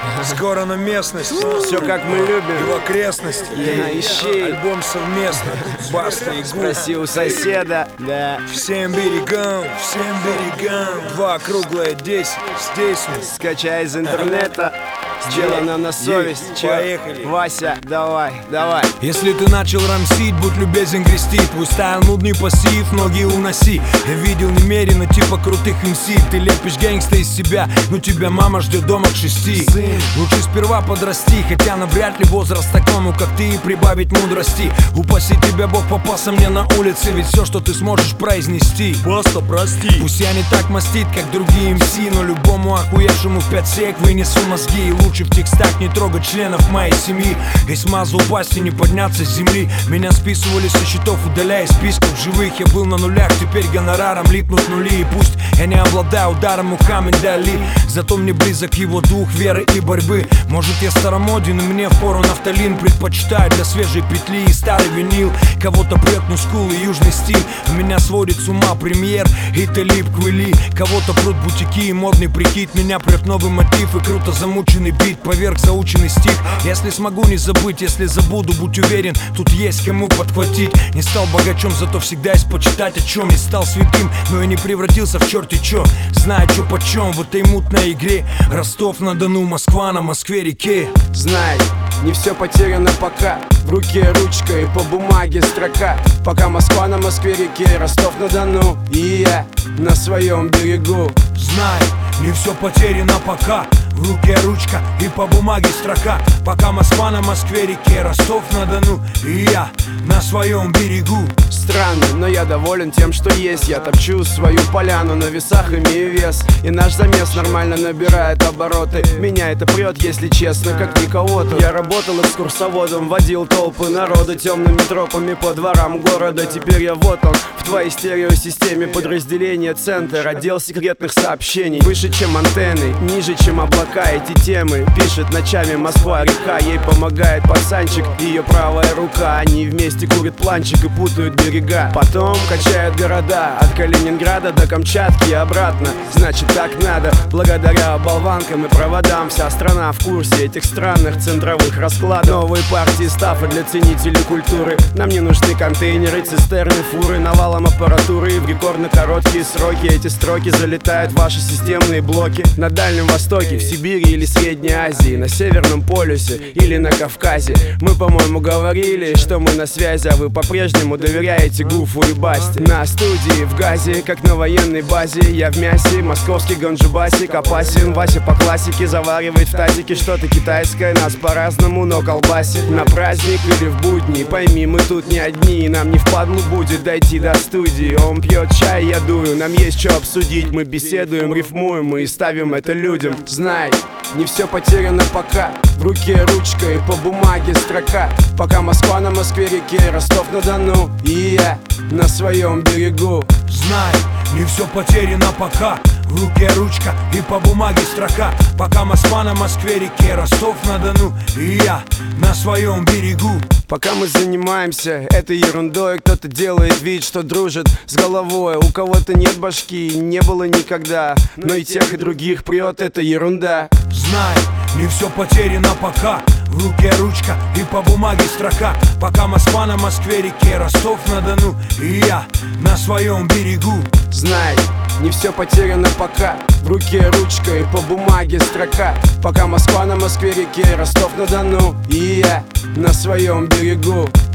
Скоро на местность, Все как мы и в любим. окрестности. Ищи. Альбом совместно, Баста и Гуф. Спроси у соседа, да. Всем берегам, всем берегам. 2 круглое 10, здесь мы. Скачай из интернета. Сделано на совесть. Чё? Поехали. Вася, давай, давай. Если ты начал рамсить, будь любезен грести. Твой стайл нудный пассив, ноги уноси. Я видел немерено типа крутых МС. Ты лепишь гэнгста из себя, но тебя мама ждет дома к 6. Лучше сперва подрасти, хотя навряд ли возраст такому, как ты, и прибавить мудрости. Упаси тебя Бог, попался мне на улице, ведь все, что ты сможешь произнести. Баста, прости. Пусть я не так мастит, как другие МС, но любому охуевшему в 5 сек вынесу мозги. И лучше в текстах не трогать членов моей семьи. И смазу упасть и не подняться с земли. Меня списывали со счетов, удаляя из списков живых. Я был на нулях, теперь гонораром липнут нули. И пусть я не обладаю ударом Мухаммеда Али, зато мне близок его дух веры и борьбы. Может, я старомоден, и мне впору нафталин. Предпочитаю для свежей петли и старый винил. Кого-то прет мускул и южный стиль. Меня сводит с ума премьер и Талиб Квели. Кого-то прут бутики и модный прикид. Меня прет новый мотив и круто замученный бит поверх заученный стих. Если смогу не забыть, если забуду, будь уверен, тут есть кому подхватить. Не стал богачом, зато всегда есть почитать о чем. Не стал святым, но и не превратился в черти чё. Знаю чё почем в этой мутной игре. Ростов-на-Дону, Москва на Москве-реке. Знай, не все потеряно пока. В руке ручка и по бумаге строка. Пока Москва на Москве-реке, Ростов-на-Дону и я на своем берегу. Знай, не все потеряно пока. В руке ручка и по бумаге строка. Пока Москва на Москве-реке, Ростов-на-Дону и я на своем берегу. Странно, но я доволен тем, что есть. Я топчу свою поляну, на весах имею вес. И наш замес нормально набирает обороты. Меня это прет, если честно, как никого-то. Я работал экскурсоводом, водил толпы народа темными тропами по дворам города. Теперь я вот он, в твоей стереосистеме. Подразделение центр, отдел секретных сообщений. Выше, чем антенны, ниже, чем облака. Эти темы пишет ночами Москва-река. Ей помогает пацанчик, ее правая рука. Они вместе курят планчик и путают берега. Потом качают города от Калининграда до Камчатки и обратно. Значит, так надо. Благодаря болванкам и проводам вся страна в курсе этих странных центровых раскладов. Новые партии стафа для ценителей культуры. Нам не нужны контейнеры, цистерны, фуры. Навалом аппаратуры и в рекордно короткие сроки эти строки залетают в ваши системные блоки. На Дальнем Востоке, в Сибири или Средней Азии, на Северном полюсе или на Кавказе. Мы, по-моему, говорили, что мы на связи, а вы по-прежнему доверяете Гуфу и Басте. На студии в Газе, как на военной базе. Я в мясе, московский ганджубасик опасен. Вася по классике заваривает в тазике что-то китайское. Нас по-разному, но колбасит. На праздник или в будни, пойми, мы тут не одни. Нам не впадлу будет дойти до студии. Он пьет чай, я дую, нам есть что обсудить. Мы беседуем, рифмуем и ставим это людям. Знай, не все потеряно пока. В руке ручка и по бумаге строка. Пока Москва на Москве-реке, Ростов-на-Дону и я на своем берегу. Знай, не все потеряно пока. В руке ручка и по бумаге строка. Пока Москва на Москве-реке, Ростов-на-Дону и я на своем берегу. Пока мы занимаемся этой ерундой, кто-то делает вид, что дружит с головой. У кого-то нет башки, не было никогда. Но и тех, и других прет эта ерунда. Знай, не все потеряно пока. В руке ручка и по бумаге строка. Пока Москва на Москве-реке, Ростов-на-Дону и я на своем берегу. Знай, не все потеряно пока. В руке ручка и по бумаге строка. Пока Москва на Москве-реке, Ростов-на-Дону и я на своем берегу.